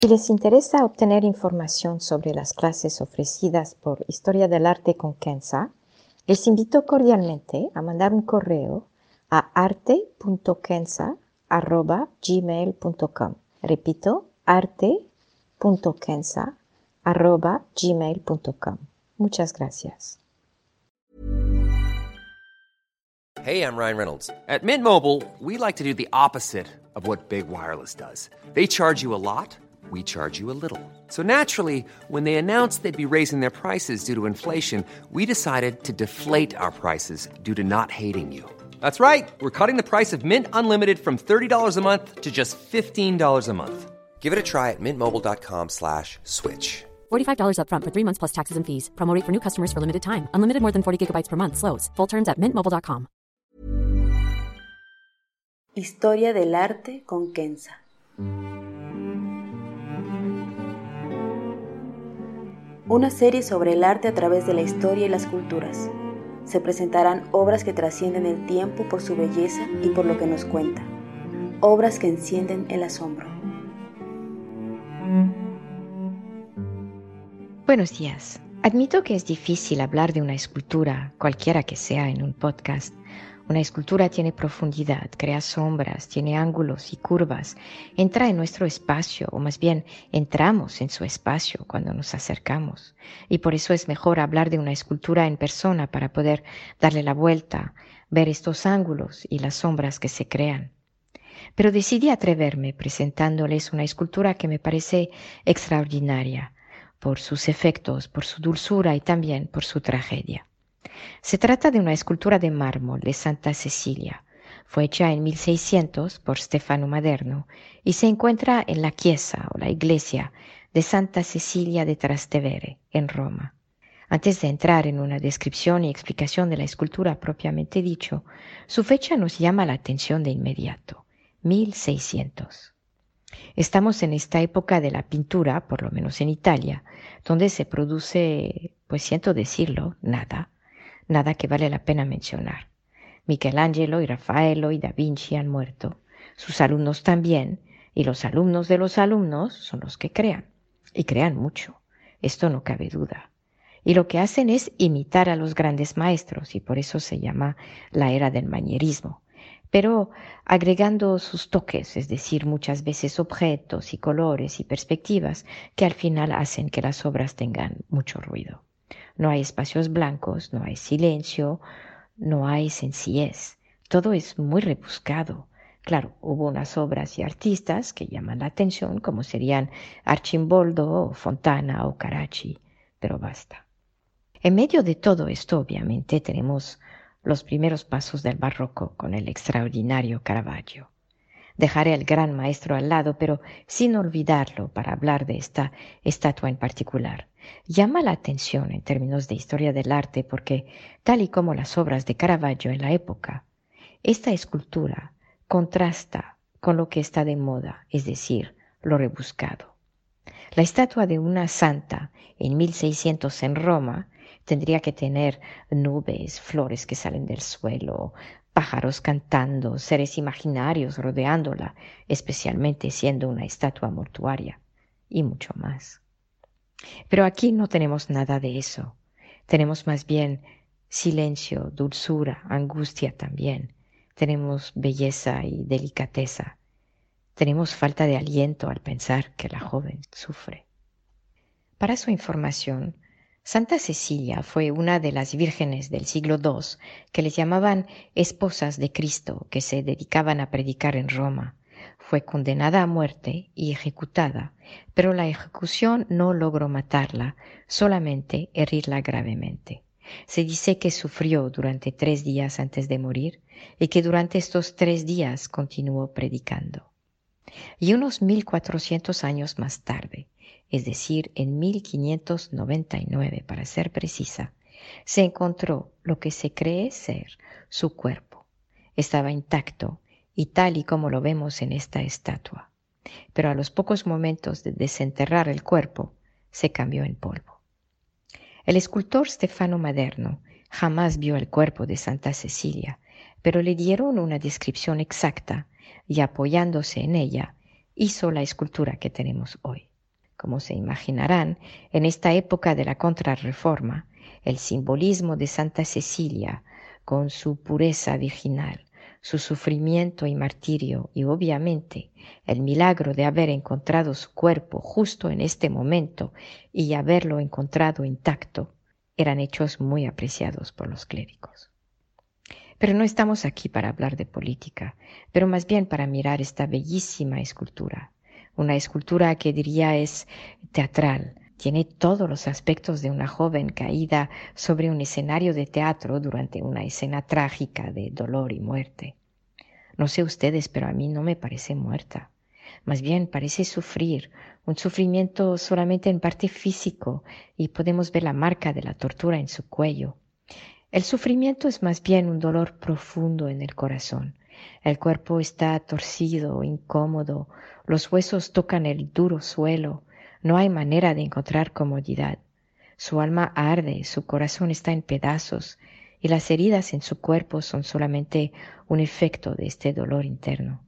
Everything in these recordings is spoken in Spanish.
Si les interesa obtener información sobre las clases ofrecidas por Historia del Arte con Kenza, les invito cordialmente a mandar un correo a arte.kenza@gmail.com. Repito, arte.kenza@gmail.com. Muchas gracias. Hey, I'm Ryan Reynolds. At Mint Mobile, we like to do the opposite of what Big Wireless does. They charge you a lot, we charge you a little. So naturally, when they announced they'd be raising their prices due to inflation, we decided to deflate our prices due to not hating you. That's right. We're cutting the price of Mint Unlimited from $30 a month to just $15 a month. Give it a try at mintmobile.com/switch. $45 up front for 3 months plus taxes and fees. Promo rate for new customers for limited time. Unlimited more than 40 gigabytes per month. Slows full terms at mintmobile.com. Historia del arte con Kenza. Una serie sobre el arte a través de la historia y las culturas. Se presentarán obras que trascienden el tiempo por su belleza y por lo que nos cuenta. Obras que encienden el asombro. Buenos días. Admito que es difícil hablar de una escultura, cualquiera que sea, en un podcast. Una escultura tiene profundidad, crea sombras, tiene ángulos y curvas, entra en nuestro espacio, o más bien entramos en su espacio cuando nos acercamos. Y por eso es mejor hablar de una escultura en persona para poder darle la vuelta, ver estos ángulos y las sombras que se crean. Pero decidí atreverme presentándoles una escultura que me parece extraordinaria, por sus efectos, por su dulzura y también por su tragedia. Se trata de una escultura de mármol de Santa Cecilia. Fue hecha en 1600 por Stefano Maderno y se encuentra en la chiesa o la iglesia de Santa Cecilia de Trastevere, en Roma. Antes de entrar en una descripción y explicación de la escultura propiamente dicho, su fecha nos llama la atención de inmediato, 1600. Estamos en esta época de la pintura, por lo menos en Italia, donde se produce, pues siento decirlo, nada que vale la pena mencionar. Michelangelo y Rafaelo y Da Vinci han muerto, sus alumnos también, y los alumnos de los alumnos son los que crean, y crean mucho, esto no cabe duda. Y lo que hacen es imitar a los grandes maestros, y por eso se llama la era del manierismo, pero agregando sus toques, es decir, muchas veces objetos y colores y perspectivas que al final hacen que las obras tengan mucho ruido. No hay espacios blancos, no hay silencio, no hay sencillez. Todo es muy rebuscado. Claro, hubo unas obras y artistas que llaman la atención, como serían Arcimboldo, o Fontana o Carracci, pero basta. En medio de todo esto, obviamente, tenemos los primeros pasos del barroco con el extraordinario Caravaggio. Dejaré al gran maestro al lado, pero sin olvidarlo para hablar de esta estatua en particular. Llama la atención en términos de historia del arte porque, tal y como las obras de Caravaggio en la época, esta escultura contrasta con lo que está de moda, es decir, lo rebuscado. La estatua de una santa en 1600 en Roma tendría que tener nubes, flores que salen del suelo, pájaros cantando, seres imaginarios rodeándola, especialmente siendo una estatua mortuaria, y mucho más. Pero aquí no tenemos nada de eso. Tenemos más bien silencio, dulzura, angustia también. Tenemos belleza y delicadeza. Tenemos falta de aliento al pensar que la joven sufre. Para su información, Santa Cecilia fue una de las vírgenes del siglo II que les llamaban esposas de Cristo, que se dedicaban a predicar en Roma. Fue condenada a muerte y ejecutada, pero la ejecución no logró matarla, solamente herirla gravemente. Se dice que sufrió durante 3 días antes de morir y que durante estos 3 días continuó predicando. Y unos 1400 años más tarde, es decir, en 1599 para ser precisa, se encontró lo que se cree ser su cuerpo. Estaba intacto y tal y como lo vemos en esta estatua, pero a los pocos momentos de desenterrar el cuerpo, se cambió en polvo. El escultor Stefano Maderno jamás vio el cuerpo de Santa Cecilia, pero le dieron una descripción exacta y apoyándose en ella, hizo la escultura que tenemos hoy. Como se imaginarán, en esta época de la Contrarreforma, el simbolismo de Santa Cecilia, con su pureza virginal, su sufrimiento y martirio y obviamente el milagro de haber encontrado su cuerpo justo en este momento y haberlo encontrado intacto, eran hechos muy apreciados por los clérigos. Pero no estamos aquí para hablar de política, pero más bien para mirar esta bellísima escultura. Una escultura que diría es teatral. Tiene todos los aspectos de una joven caída sobre un escenario de teatro durante una escena trágica de dolor y muerte. No sé ustedes, pero a mí no me parece muerta. Más bien parece sufrir, un sufrimiento solamente en parte físico, y podemos ver la marca de la tortura en su cuello. El sufrimiento es más bien un dolor profundo en el corazón. El cuerpo está torcido, incómodo, los huesos tocan el duro suelo, no hay manera de encontrar comodidad. Su alma arde, su corazón está en pedazos, y las heridas en su cuerpo son solamente un efecto de este dolor interno.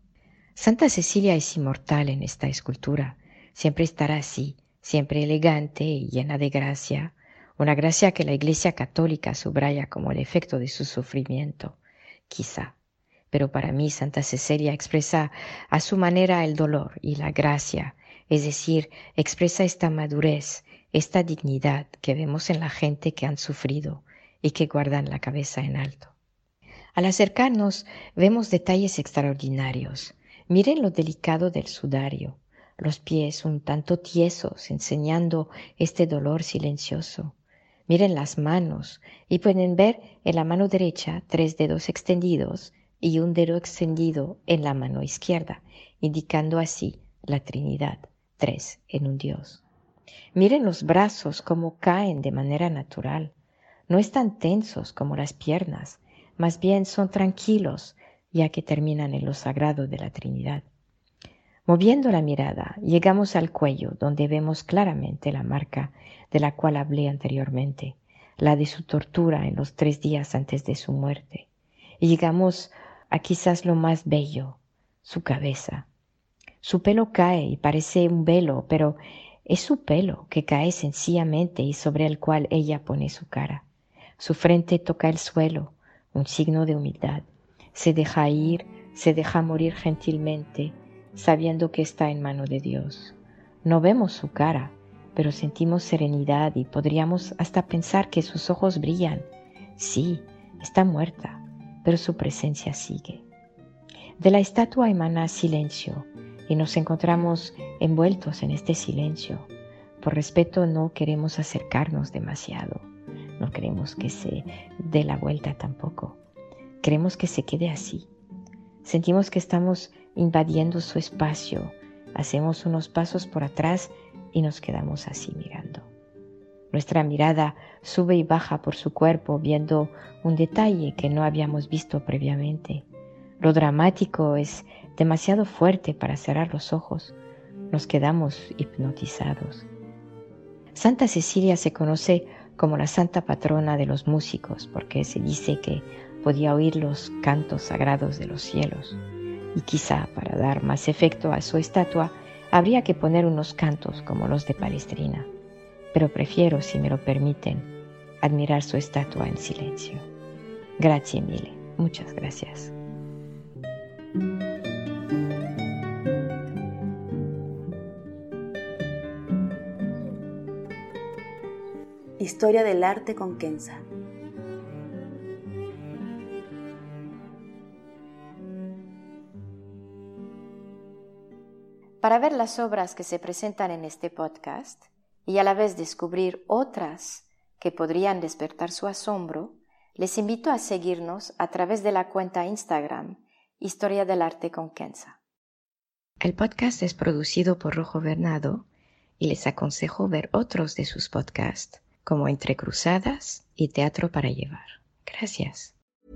Santa Cecilia es inmortal en esta escultura, siempre estará así, siempre elegante y llena de gracia, una gracia que la Iglesia Católica subraya como el efecto de su sufrimiento, quizá. Pero para mí Santa Cecilia expresa a su manera el dolor y la gracia, es decir, expresa esta madurez, esta dignidad que vemos en la gente que han sufrido y que guardan la cabeza en alto. Al acercarnos vemos detalles extraordinarios. Miren lo delicado del sudario, los pies un tanto tiesos enseñando este dolor silencioso. Miren las manos y pueden ver en la mano derecha 3 dedos extendidos y un dedo extendido en la mano izquierda, indicando así la Trinidad, 3 en un Dios. Miren los brazos como caen de manera natural. No están tensos como las piernas, más bien son tranquilos, ya que terminan en lo sagrado de la Trinidad. Moviendo la mirada, llegamos al cuello, donde vemos claramente la marca de la cual hablé anteriormente, la de su tortura en los 3 días antes de su muerte. Y llegamos a quizás lo más bello, su cabeza. Su pelo cae y parece un velo, pero es su pelo que cae sencillamente y sobre el cual ella pone su cara. Su frente toca el suelo, un signo de humildad. Se deja ir, se deja morir gentilmente, sabiendo que está en mano de Dios. No vemos su cara, pero sentimos serenidad y podríamos hasta pensar que sus ojos brillan. Sí, está muerta, pero su presencia sigue. De la estatua emana silencio y nos encontramos envueltos en este silencio. Por respeto no queremos acercarnos demasiado, no queremos que se dé la vuelta tampoco. Queremos que se quede así. Sentimos que estamos invadiendo su espacio, hacemos unos pasos por atrás y nos quedamos así mirando. Nuestra mirada sube y baja por su cuerpo viendo un detalle que no habíamos visto previamente. Lo dramático es demasiado fuerte para cerrar los ojos. Nos quedamos hipnotizados. Santa Cecilia se conoce como la santa patrona de los músicos porque se dice que podía oír los cantos sagrados de los cielos. Y quizá para dar más efecto a su estatua habría que poner unos cantos como los de Palestrina. Pero prefiero, si me lo permiten, admirar su estatua en silencio. Grazie mille. Muchas gracias. Historia del arte con Kenza. Para ver las obras que se presentan en este podcast y a la vez descubrir otras que podrían despertar su asombro, les invito a seguirnos a través de la cuenta Instagram Historia del Arte con Kenza. El podcast es producido por Rojo Bernardo y les aconsejo ver otros de sus podcasts como Entre Cruzadas y Teatro para Llevar. Gracias.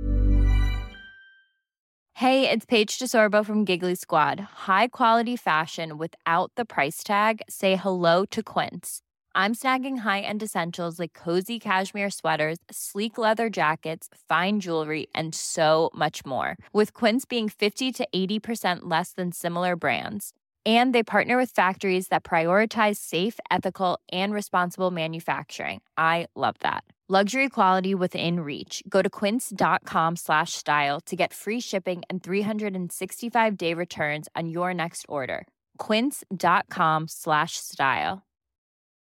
Hey, it's Paige DeSorbo from Giggly Squad. High quality fashion without the price tag. Say hello to Quince. I'm snagging high-end essentials like cozy cashmere sweaters, sleek leather jackets, fine jewelry, and so much more. With Quince being 50 to 80% less than similar brands. And they partner with factories that prioritize safe, ethical, and responsible manufacturing. I love that. Luxury quality within reach. Go to quince.com/style to get free shipping and 365-day returns on your next order. Quince.com/style.